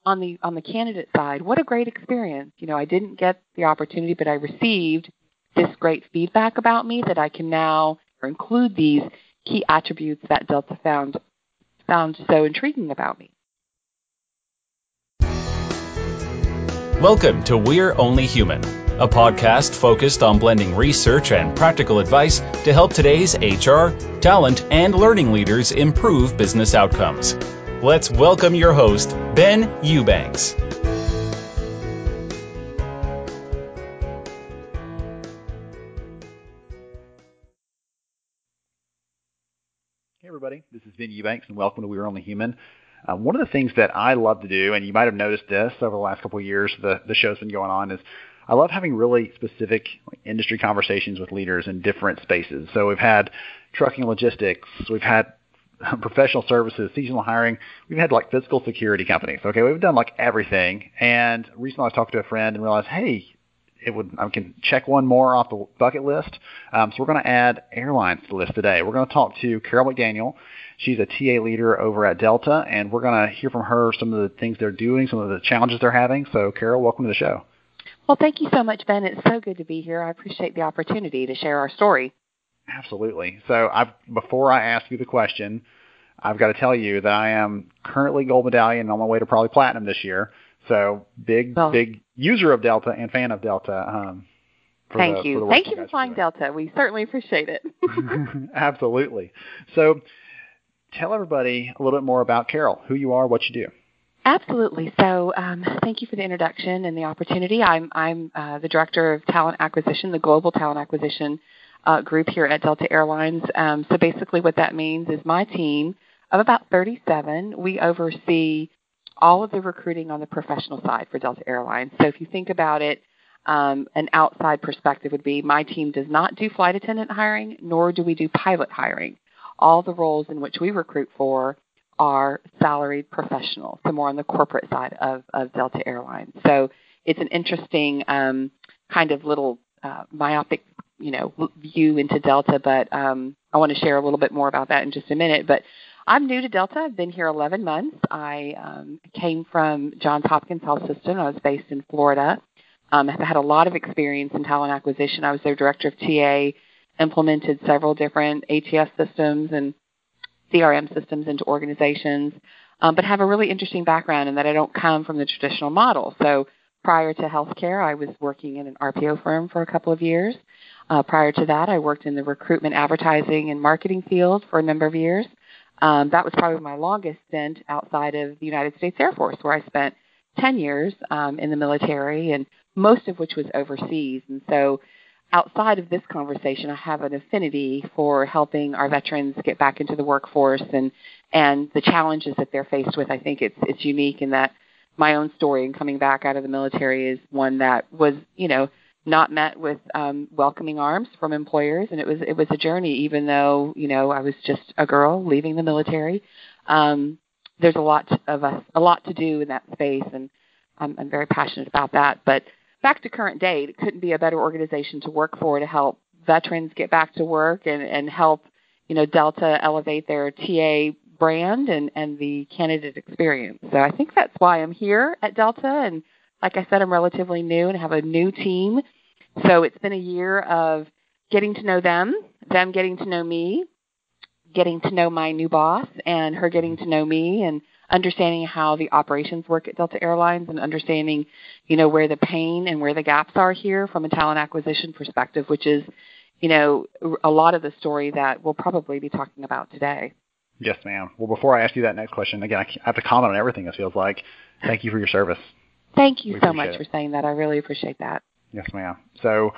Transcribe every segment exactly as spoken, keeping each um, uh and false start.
on the on the candidate side, what a great experience. You know, I didn't get the opportunity, but I received this great feedback about me that I can now include these key attributes that Delta found found so intriguing about me. Welcome to We're Only Human, a podcast focused on blending research and practical advice to help today's H R, talent, and learning leaders improve business outcomes. Let's welcome your host, Ben Eubanks. Hey everybody, this is Ben Eubanks and welcome to We're Only Human. Uh, one of the things that I love to do, and you might have noticed this over the last couple of years, the, the show's been going on, is I love having really specific industry conversations with leaders in different spaces. So we've had trucking logistics, we've had professional services, seasonal hiring, we've had like physical security companies. Okay, we've done like everything. And recently I talked to a friend and realized, hey, it would I can check one more off the bucket list. Um, so we're going to add airlines to the list today. We're going to talk to Carol McDaniel. She's a T A leader over at Delta, and we're going to hear from her some of the things they're doing, some of the challenges they're having. So, Carol, welcome to the show. Well, thank you so much, Ben. It's so good to be here. I appreciate the opportunity to share our story. Absolutely. So, I've, before I ask you the question, I've got to tell you that I am currently gold medallion on my way to probably platinum this year. So, big, well, big user of Delta and fan of Delta. Um, Thank the, you. Thank you for flying Delta. We certainly appreciate it. Absolutely. So, tell everybody a little bit more about Carol, who you are, what you do. Absolutely. So um, thank you for the introduction and the opportunity. I'm, I'm uh, the Director of Talent Acquisition, the Global Talent Acquisition uh, group here at Delta Airlines. Um, so basically what that means is my team of about thirty-seven, we oversee all of the recruiting on the professional side for Delta Airlines. So if you think about it, um, an outside perspective would be my team does not do flight attendant hiring, nor do we do pilot hiring. All the roles in which we recruit for are salaried professionals, so more on the corporate side of, of Delta Airlines. So it's an interesting um, kind of little uh, myopic, you know, view into Delta, but um, I want to share a little bit more about that in just a minute. But I'm new to Delta. I've been here eleven months. I um, came from Johns Hopkins Health System. I was based in Florida. Um, I've had a lot of experience in talent acquisition. I was their director of T A, implemented several different A T S systems and C R M systems into organizations, um, but have a really interesting background in that I don't come from the traditional model. So prior to healthcare, I was working in an R P O firm for a couple of years. Uh, prior to that, I worked in the recruitment, advertising, and marketing field for a number of years. Um, that was probably my longest stint outside of the United States Air Force, where I spent ten years um, in the military, and most of which was overseas. And so outside of this conversation, I have an affinity for helping our veterans get back into the workforce and, and the challenges that they're faced with. I think it's it's unique in that my own story in coming back out of the military is one that was, you know, not met with um, welcoming arms from employers, and it was it was a journey. Even though, you know, I was just a girl leaving the military, um, there's a lot of us, a lot to do in that space, and I'm, I'm very passionate about that. But back to current date, it couldn't be a better organization to work for to help veterans get back to work and, and help, you know, Delta elevate their T A brand and, and the candidate experience. So I think that's why I'm here at Delta. And like I said, I'm relatively new and have a new team. So it's been a year of getting to know them, them getting to know me, getting to know my new boss, and her getting to know me, and understanding how the operations work at Delta Airlines, and understanding, you know, where the pain and where the gaps are here from a talent acquisition perspective, which is, you know, a lot of the story that we'll probably be talking about today. Yes, ma'am. Well, before I ask you that next question, again, I have to comment on everything, it feels like. Thank you for your service. Thank you we so much it. for saying that. I really appreciate that. Yes, ma'am. So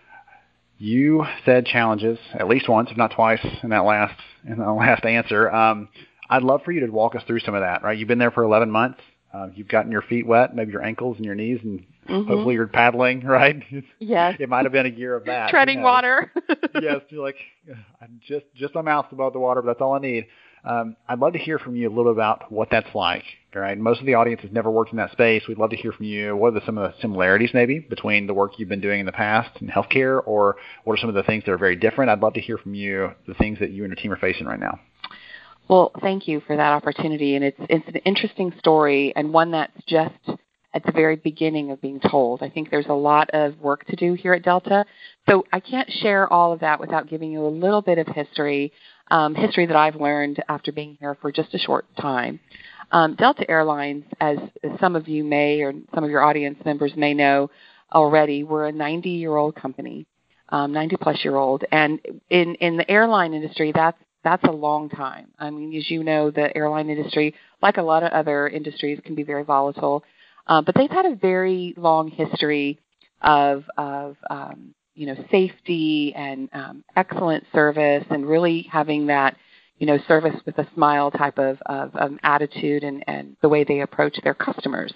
you said challenges at least once, if not twice, in that last in the last answer. Um, I'd love for you to walk us through some of that. Right, you've been there for eleven months. Uh, you've gotten your feet wet, maybe your ankles and your knees, and mm-hmm. hopefully you're paddling. Right? Yes. It might have been a year of that. Treading you know. water. Yes, you're like, I'm just just my mouth's above the water, but that's all I need. Um, I'd love to hear from you a little bit about what that's like. Right? Most of the audience has never worked in that space. We'd love to hear from you. What are the, some of the similarities maybe between the work you've been doing in the past in healthcare, or what are some of the things that are very different? I'd love to hear from you the things that you and your team are facing right now. Well, thank you for that opportunity, and it's it's an interesting story and one that's just at the very beginning of being told. I think there's a lot of work to do here at Delta, so I can't share all of that without giving you a little bit of history, um, history that I've learned after being here for just a short time. Um, Delta Airlines, as, as some of you may or some of your audience members may know already, we're a ninety-year-old company, um, ninety-plus-year-old, and in, in the airline industry, that's That's a long time. I mean, as you know, the airline industry, like a lot of other industries, can be very volatile. Uh, but they've had a very long history of, of um, you know, safety and um, excellent service and really having that, you know, service with a smile type of, of um, attitude and, and the way they approach their customers.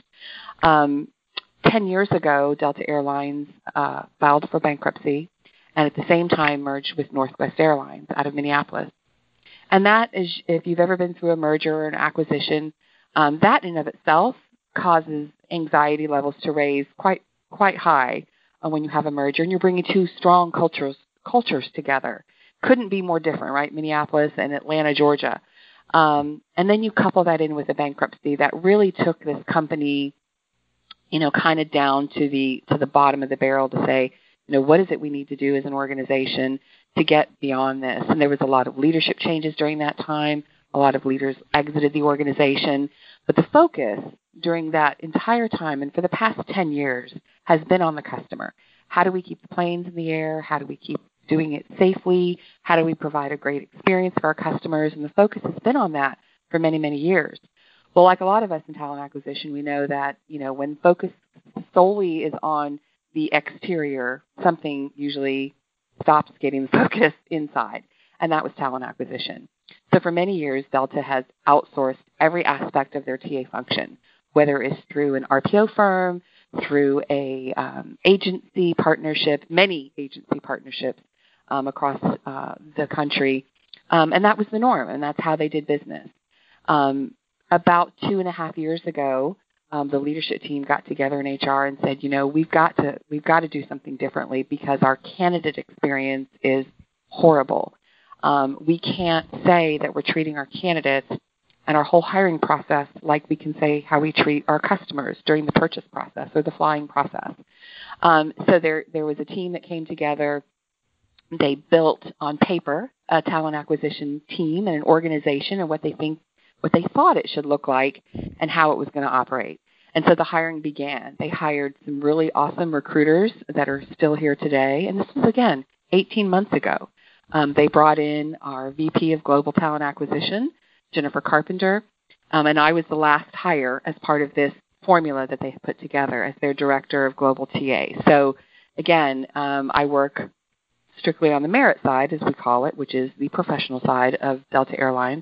Um, ten years ago, Delta Airlines uh, filed for bankruptcy and at the same time merged with Northwest Airlines out of Minneapolis. And that is, if you've ever been through a merger or an acquisition, um, that in and of itself causes anxiety levels to raise quite quite high uh, when you have a merger and you're bringing two strong cultures cultures together. Couldn't be more different, right? Minneapolis and Atlanta, Georgia. Um, and then you couple that in with a bankruptcy that really took this company, you know, kind of down to the to the bottom of the barrel to say, you know, what is it we need to do as an organization to get beyond this? And there was a lot of leadership changes during that time. A lot of leaders exited the organization. But the focus during that entire time and for the past ten years has been on the customer. How do we keep the planes in the air? How do we keep doing it safely? How do we provide a great experience for our customers? And the focus has been on that for many, many years. Well, like a lot of us in talent acquisition, we know that, you know, when focus solely is on the exterior, something usually stops getting the focus inside, and that was talent acquisition. So for many years, Delta has outsourced every aspect of their T A function, whether it's through an R P O firm, through a um, agency partnership, many agency partnerships um, across uh, the country, um, and that was the norm, and that's how they did business. Um, about two and a half years ago, Um, the leadership team got together in H R and said, you know, we've got to we've got to do something differently because our candidate experience is horrible. Um, we can't say that we're treating our candidates and our whole hiring process like we can say how we treat our customers during the purchase process or the flying process. Um, so there there was a team that came together. They built on paper a talent acquisition team and an organization and what they think what they thought it should look like and how it was going to operate. And so the hiring began. They hired some really awesome recruiters that are still here today. And this was, again, eighteen months ago. Um, they brought in our V P of Global Talent Acquisition, Jennifer Carpenter, um, and I was the last hire as part of this formula that they put together as their Director of Global T A. So, again, um, I work strictly on the merit side, as we call it, which is the professional side of Delta Airlines.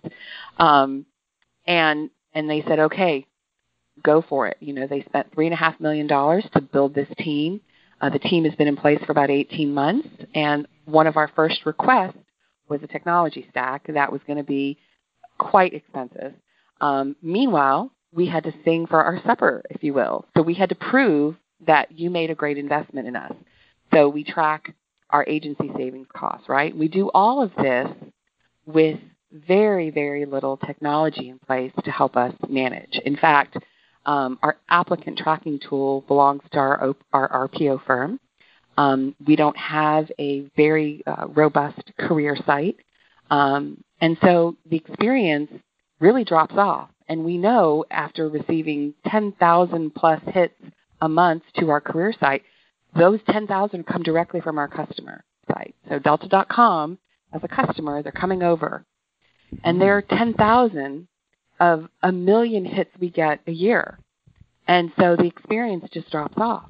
Um, And and they said, okay, go for it. You know, they spent three and a half million dollars to build this team. Uh, the team has been in place for about eighteen months, and one of our first requests was a technology stack that was going to be quite expensive. Um, meanwhile, we had to sing for our supper, if you will. So we had to prove that you made a great investment in us. So we track our agency savings costs, right? We do all of this with very, very little technology in place to help us manage. In fact, um, our applicant tracking tool belongs to our, our R P O firm. Um, we don't have a very uh, robust career site. Um, and so the experience really drops off. And we know after receiving ten thousand plus hits a month to our career site, those ten thousand come directly from our customer site. So delta dot com, as a customer, they're coming over. And there are ten thousand of a million hits we get a year. And so the experience just drops off.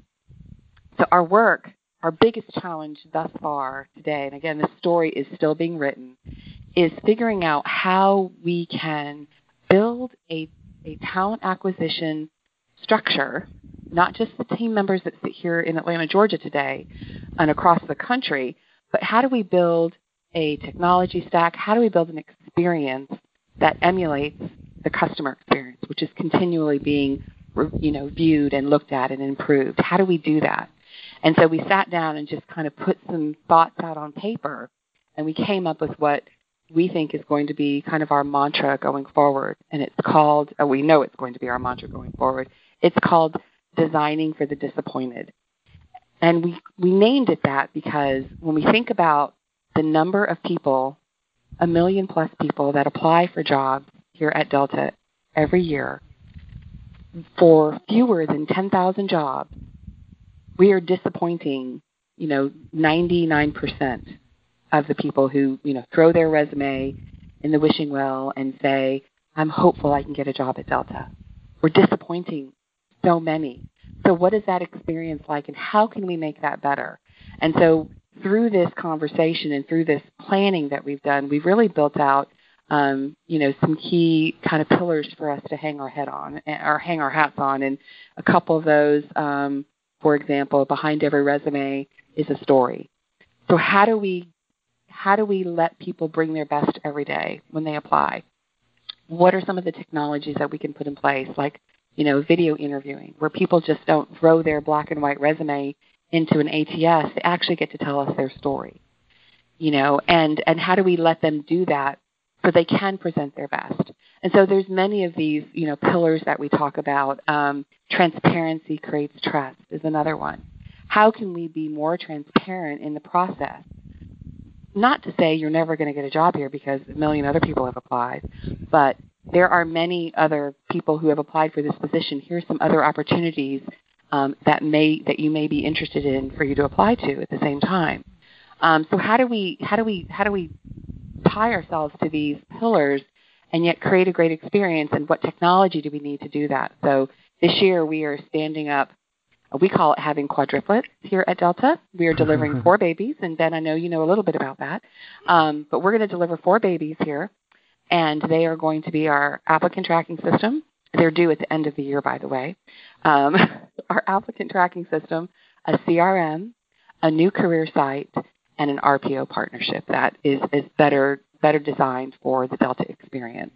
So our work, our biggest challenge thus far today, and again, this story is still being written, is figuring out how we can build a, a talent acquisition structure, not just the team members that sit here in Atlanta, Georgia today and across the country, but how do we build a technology stack? How do we build an experience that emulates the customer experience, which is continually being, you know, viewed and looked at and improved? How do we do that? And so we sat down and just kind of put some thoughts out on paper, and we came up with what we think is going to be kind of our mantra going forward. And it's called, oh, we know it's going to be our mantra going forward. It's called Designing for the Disappointed. And we, we named it that because when we think about the number of people, a million plus people that apply for jobs here at Delta every year, for fewer than ten thousand jobs, we are disappointing, you know, ninety-nine percent of the people who, you know, throw their resume in the wishing well and say, I'm hopeful I can get a job at Delta. We're disappointing so many. So what is that experience like, and how can we make that better? And so through this conversation and through this planning that we've done, we've really built out, um, you know, some key kind of pillars for us to hang our head on, or hang our hats on. And a couple of those, um, for example, behind every resume is a story. So how do we how do we let people bring their best every day when they apply? What are some of the technologies that we can put in place, like, you know, video interviewing, where people just don't throw their black and white resume into an A T S. They actually get to tell us their story, you know, and, and how do we let them do that so they can present their best? And so there's many of these, you know, pillars that we talk about. Um, transparency creates trust is another one. How can we be more transparent in the process? Not to say you're never going to get a job here because a million other people have applied, but there are many other people who have applied for this position. Here's some other opportunities um, that may that you may be interested in for you to apply to at the same time. Um, so how do we how do we how do we tie ourselves to these pillars and yet create a great experience? And what technology do we need to do that? So this year we are standing up. We call it having quadruplets here at Delta. We are delivering four babies, and Ben, I know you know a little bit about that. Um, but we're going to deliver four babies here, and they are going to be our applicant tracking system. They're due at the end of the year, by the way. Um, our applicant tracking system, a C R M, a new career site, and an R P O partnership that is, is better better designed for the Delta experience.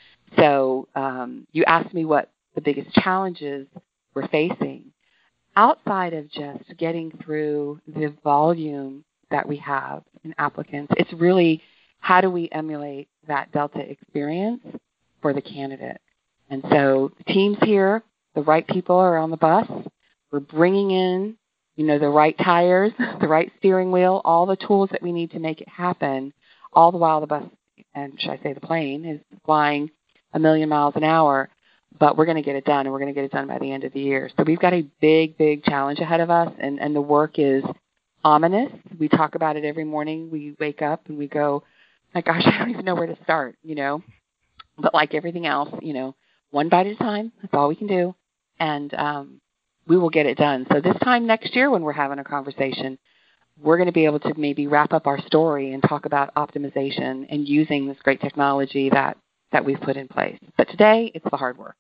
So um, you asked me what the biggest challenges we're facing. Outside of just getting through the volume that we have in applicants, it's really how do we emulate that Delta experience for the candidate? And so the team's here, the right people are on the bus. We're bringing in, you know, the right tires, the right steering wheel, all the tools that we need to make it happen, all the while the bus, and should I say the plane, is flying a million miles an hour. But we're going to get it done, and we're going to get it done by the end of the year. So we've got a big, big challenge ahead of us, and, and the work is ominous. We talk about it every morning. We wake up and we go, my gosh, I don't even know where to start, you know. But like everything else, you know, one bite at a time, that's all we can do, and um, we will get it done. So this time next year when we're having a conversation, we're going to be able to maybe wrap up our story and talk about optimization and using this great technology that that we've put in place. But today, it's the hard work.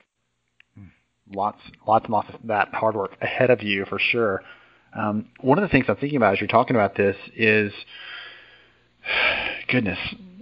Lots, lots and lots of that hard work ahead of you for sure. Um, one of the things I'm thinking about as you're talking about this is, goodness,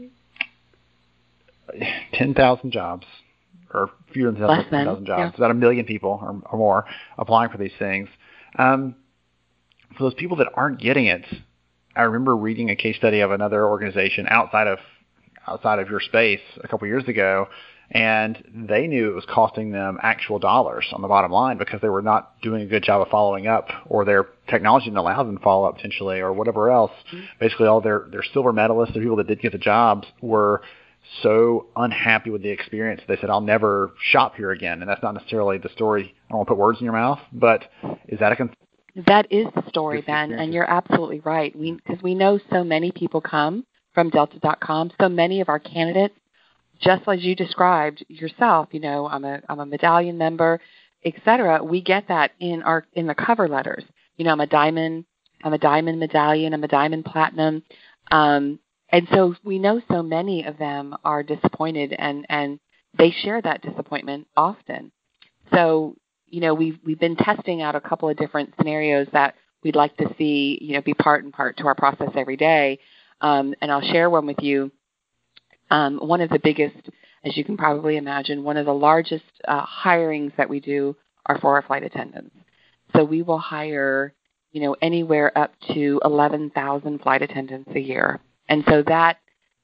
ten thousand jobs, or fewer than ten thousand jobs, yeah. About a million people or, or more applying for these things. Um, for those people that aren't getting it, I remember reading a case study of another organization outside of outside of your space a couple years ago, and they knew it was costing them actual dollars on the bottom line because they were not doing a good job of following up, or their technology didn't allow them to follow up potentially, or whatever else. Mm-hmm. Basically, all their, their silver medalists, the people that did get the jobs, were so unhappy with the experience. They said, I'll never shop here again. And that's not necessarily the story. I don't want to put words in your mouth, but is that a con- That is the story, Ben, and you're absolutely right. We because we know so many people come from Delta dot com. So many of our candidates, just as you described yourself, you know, I'm a I'm a medallion member, et cetera. We get that in our in the cover letters. You know, I'm a diamond, I'm a diamond medallion, I'm a diamond platinum, um, and so we know so many of them are disappointed, and and they share that disappointment often. So you know, we've we've been testing out a couple of different scenarios that we'd like to see, you know, be part and part to our process every day. Um, and I'll share one with you. Um, one of the biggest, as you can probably imagine, one of the largest uh, hirings that we do are for our flight attendants. So we will hire, you know, anywhere up to eleven thousand flight attendants a year. And so that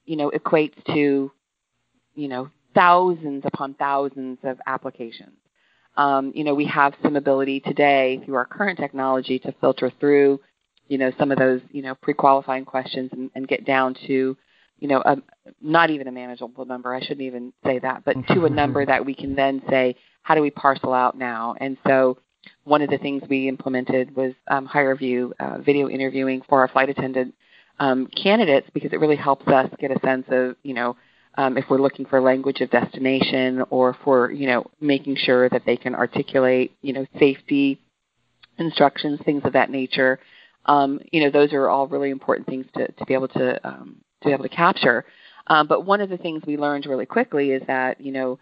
you know, equates to, you know, thousands upon thousands of applications. Um, you know, we have some ability today through our current technology to filter through, you know, some of those, you know, pre-qualifying questions and, and get down to, you know, a, not even a manageable number. I shouldn't even say that, but to a number that we can then say, how do we parcel out now? And so one of the things we implemented was um, HireVue uh, video interviewing for our flight attendant um, candidates, because it really helps us get a sense of, you know, um, if we're looking for language of destination, or for, you know, making sure that they can articulate, you know, safety instructions, things of that nature. Um, you know, those are all really important things to, to be able to um, to be able to capture. Um, but one of the things we learned really quickly is that, you know,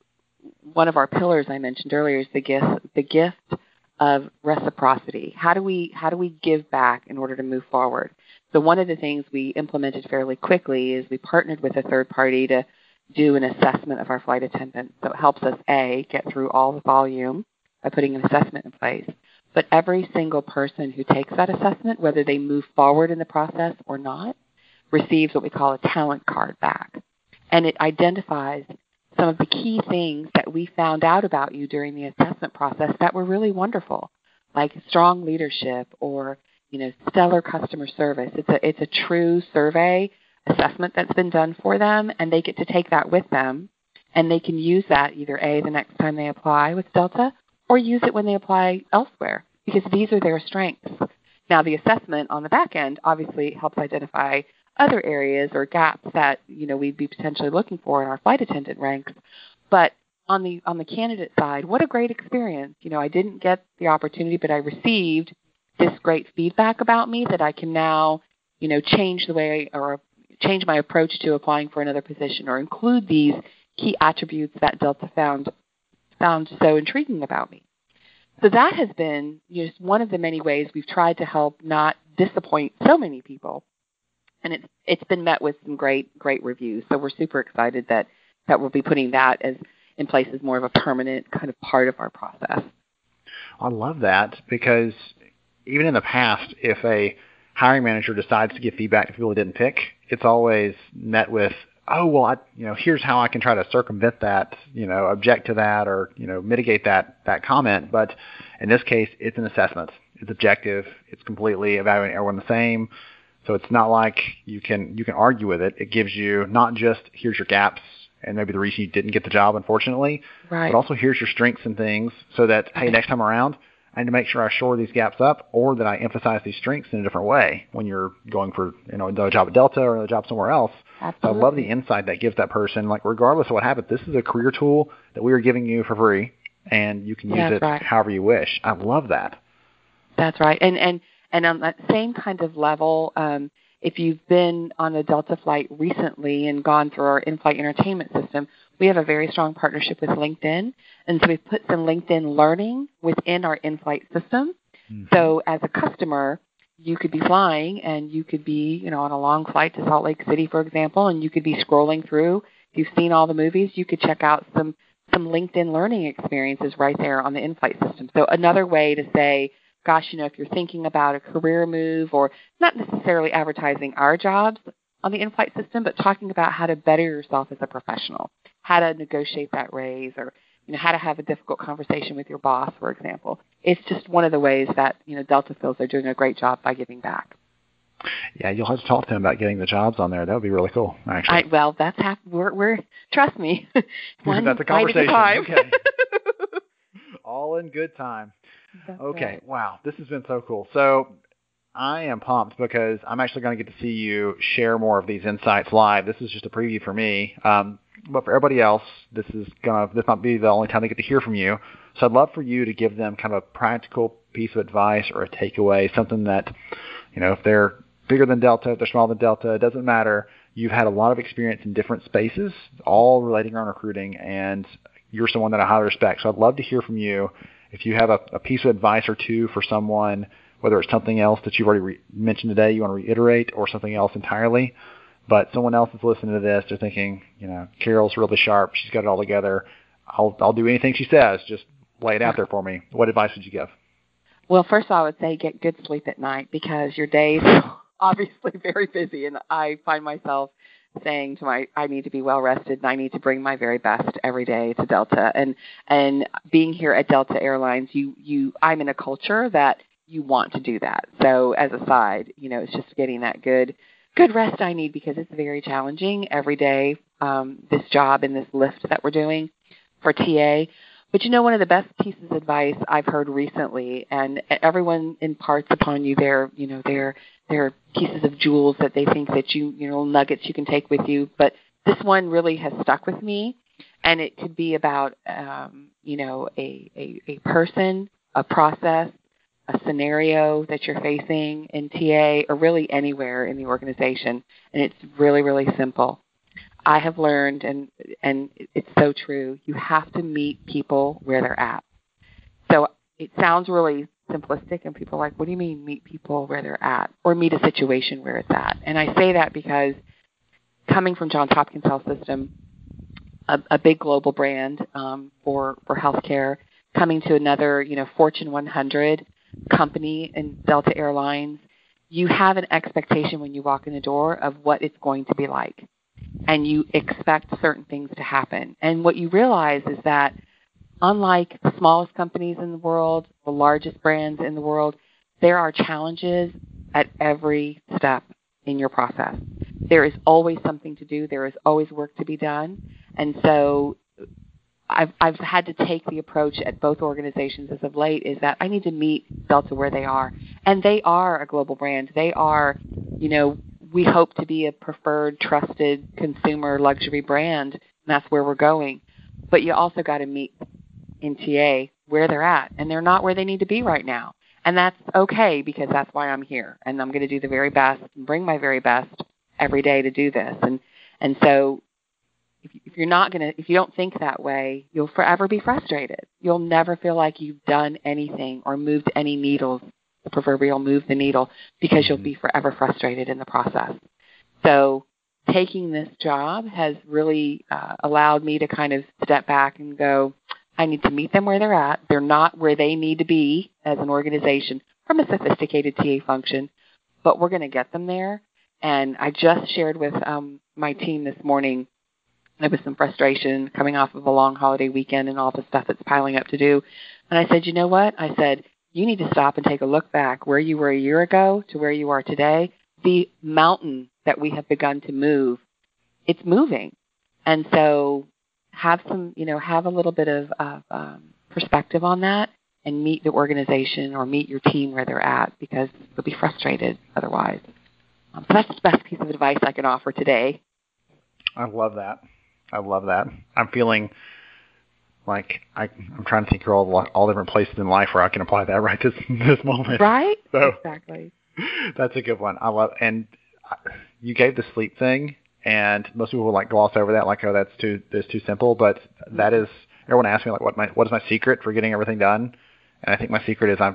one of our pillars I mentioned earlier is the gift the gift of reciprocity. How do we how do we give back in order to move forward? So one of the things we implemented fairly quickly is we partnered with a third party to do an assessment of our flight attendants. So it helps us, A, get through all the volume by putting an assessment in place. But every single person who takes that assessment, whether they move forward in the process or not, receives what we call a talent card back. And it identifies some of the key things that we found out about you during the assessment process that were really wonderful, like strong leadership or, you know, stellar customer service. It's a it's a true survey assessment that's been done for them, and they get to take that with them, and they can use that either A, the next time they apply with Delta, or use it when they apply elsewhere, because these are their strengths. Now, the assessment on the back end obviously helps identify other areas or gaps that, you know, we'd be potentially looking for in our flight attendant ranks. But on the on the candidate side, what a great experience. You know, I didn't get the opportunity, but I received this great feedback about me that I can now, you know, change the way or change my approach to applying for another position, or include these key attributes that Delta found found so intriguing about me. So that has been just one of the many ways we've tried to help not disappoint so many people. And it's it's been met with some great, great reviews. So we're super excited that, that we'll be putting that as in place as more of a permanent kind of part of our process. I love that, because even in the past, if a hiring manager decides to give feedback to people he didn't pick, it's always met with, oh, well, I, you know, here's how I can try to circumvent that, you know, object to that, or, you know, mitigate that, that comment. But in this case, it's an assessment. It's objective. It's completely evaluating everyone the same. So it's not like you can you can argue with it. It gives you not just here's your gaps and maybe the reason you didn't get the job, unfortunately, right, but also here's your strengths and things, so that, hey, next time around, I need to make sure I shore these gaps up, or that I emphasize these strengths in a different way when you're going for, you know, a job at Delta or a job somewhere else. Absolutely. So I love the insight that gives that person, like, regardless of what happens, this is a career tool that we are giving you for free, and you can use That's it right. however you wish. I love that. That's right. And and, and on that same kind of level, um, if you've been on a Delta flight recently and gone through our in-flight entertainment system, we have a very strong partnership with LinkedIn. And so we've put some LinkedIn learning within our in-flight system. Mm-hmm. So as a customer, you could be flying and you could be, you know, on a long flight to Salt Lake City, for example, and you could be scrolling through. If you've seen all the movies, you could check out some, some LinkedIn learning experiences right there on the in-flight system. So another way to say, gosh, you know, if you're thinking about a career move, or not necessarily advertising our jobs on the in-flight system, but talking about how to better yourself as a professional, how to negotiate that raise, or, you know, how to have a difficult conversation with your boss, for example. It's just one of the ways that, you know, Delta feels they're doing a great job by giving back. Yeah, you'll have to talk to them about getting the jobs on there. That would be really cool, actually. I, well, that's hap- we're, we're trust me. One that's a conversation. time. Okay. All in good time. That's okay, right. Wow, this has been so cool. So I am pumped because I'm actually going to get to see you share more of these insights live. This is just a preview for me, um, but for everybody else, this is gonna this might be the only time they get to hear from you. So I'd love for you to give them kind of a practical piece of advice or a takeaway, something that, you know, if they're bigger than Delta, if they're smaller than Delta, it doesn't matter. You've had a lot of experience in different spaces, all relating around recruiting, and you're someone that I highly respect. So I'd love to hear from you. If you have a, a piece of advice or two for someone, whether it's something else that you've already re- mentioned today, you want to reiterate, or something else entirely, but someone else is listening to this, they're thinking, you know, Carol's really sharp, she's got it all together, I'll I'll do anything she says, just lay it out there for me. What advice would you give? Well, first of all, I would say get good sleep at night, because your days are obviously very busy, and I find myself saying to my, I need to be well rested and I need to bring my very best every day to Delta. And and being here at Delta Airlines, you you I'm in a culture that you want to do that. So as a side, you know, it's just getting that good good rest I need because it's very challenging every day, um, this job and this lift that we're doing for T A. But you know, one of the best pieces of advice I've heard recently, and everyone imparts upon you their, you know, their their pieces of jewels that they think that you, you know, nuggets you can take with you. But this one really has stuck with me, and it could be about, um, you know, a, a a person, a process, a scenario that you're facing in T A, or really anywhere in the organization, and it's really, really simple. I have learned, and and it's so true, you have to meet people where they're at. So it sounds really simplistic, and people are like, what do you mean meet people where they're at, or meet a situation where it's at? And I say that because coming from Johns Hopkins Health System, a, a big global brand um, for, for healthcare, coming to another, you know, Fortune one hundred company in Delta Airlines, you have an expectation when you walk in the door of what it's going to be like. And you expect certain things to happen. And what you realize is that unlike the smallest companies in the world, the largest brands in the world, there are challenges at every step in your process. There is always something to do. There is always work to be done. And so I've, I've had to take the approach at both organizations as of late is that I need to meet Delta where they are. And they are a global brand. They are, you know, we hope to be a preferred, trusted consumer luxury brand, and that's where we're going. But you also got to meet in T A where they're at, and they're not where they need to be right now. And that's okay because that's why I'm here, and I'm going to do the very best and bring my very best every day to do this. And and so if, if you're not going to, if you don't think that way, you'll forever be frustrated. You'll never feel like you've done anything or moved any needles, the proverbial move the needle, because you'll be forever frustrated in the process. So taking this job has really uh, allowed me to kind of step back and go, I need to meet them where they're at. They're not where they need to be as an organization from a sophisticated T A function, but we're going to get them there. And I just shared with um, my team this morning, there was some frustration coming off of a long holiday weekend and all the stuff that's piling up to do. And I said, you know what? I said, you need to stop and take a look back where you were a year ago to where you are today. The mountain that we have begun to move, it's moving. And so have some, you know, have a little bit of, of um, perspective on that and meet the organization or meet your team where they're at because you'll be frustrated otherwise. Um, so that's the best piece of advice I can offer today. I love that. I love that. I'm feeling like I, I'm trying to think through all the, all different places in life where I can apply that right this this moment. Right? So exactly. That's a good one. I love, and you gave the sleep thing, and most people will like gloss over that, like, oh, that's too that's too simple. But that is, everyone asks me like, what my what is my secret for getting everything done? And I think my secret is I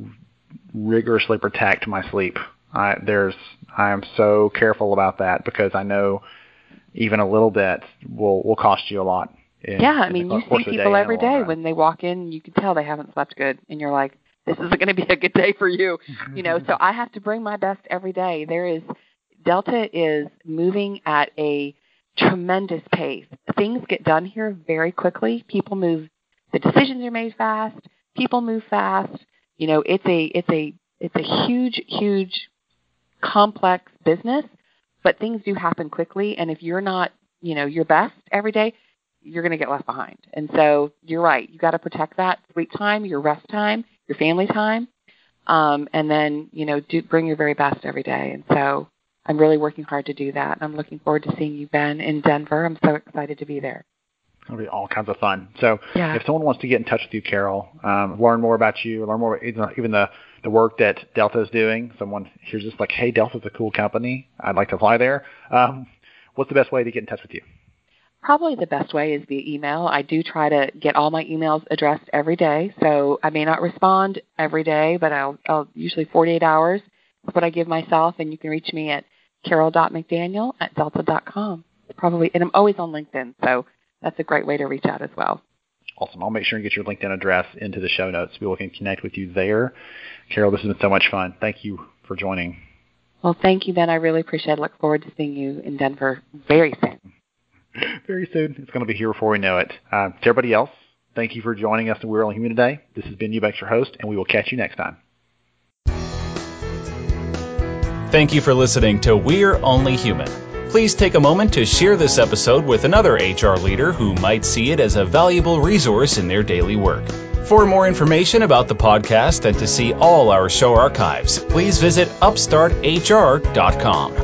rigorously protect my sleep. I there's I'm so careful about that because I know even a little bit will will cost you a lot. In, yeah, I mean, you see people every day run. when they walk in, you can tell they haven't slept good, and you're like, this isn't going to be a good day for you, you know. So I have to bring my best every day. There is Delta is moving at a tremendous pace. Things get done here very quickly. People move. The decisions are made fast. People move fast. You know, it's a it's a it's a huge huge complex business, but things do happen quickly. And if you're not, you know, your best every day, you're going to get left behind. And so you're right. You got to protect that sleep time, your rest time, your family time, um, and then, you know, do bring your very best every day. And so I'm really working hard to do that. I'm looking forward to seeing you, Ben, in Denver. I'm so excited to be there. It'll be all kinds of fun. So yeah. if someone wants to get in touch with you, Carol, um, learn more about you, learn more about even the, the work that Delta is doing, someone here's just like, hey, Delta's a cool company. I'd like to fly there. Um, what's the best way to get in touch with you? Probably the best way is via email. I do try to get all my emails addressed every day, so I may not respond every day, but I'll, I'll usually forty-eight hours is what I give myself, and you can reach me at carol dot mcdaniel at delta dot com. Probably, and I'm always on LinkedIn, so that's a great way to reach out as well. Awesome. I'll make sure and get your LinkedIn address into the show notes so people can connect with you there. Carol, this has been so much fun. Thank you for joining. Well, thank you, Ben. I really appreciate it. I look forward to seeing you in Denver very soon. Very soon. It's going to be here before we know it. Uh, to everybody else, thank you for joining us in We're Only Human today. This has been Eubanks, your host, and we will catch you next time. Thank you for listening to We're Only Human. Please take a moment to share this episode with another H R leader who might see it as a valuable resource in their daily work. For more information about the podcast and to see all our show archives, please visit upstart h r dot com.